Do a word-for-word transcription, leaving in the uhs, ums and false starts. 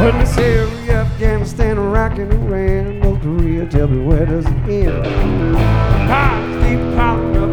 Couldn't Syria, Afghanistan, Iraq, and Iran, North Korea, tell me where does it end? Pilots keep piling up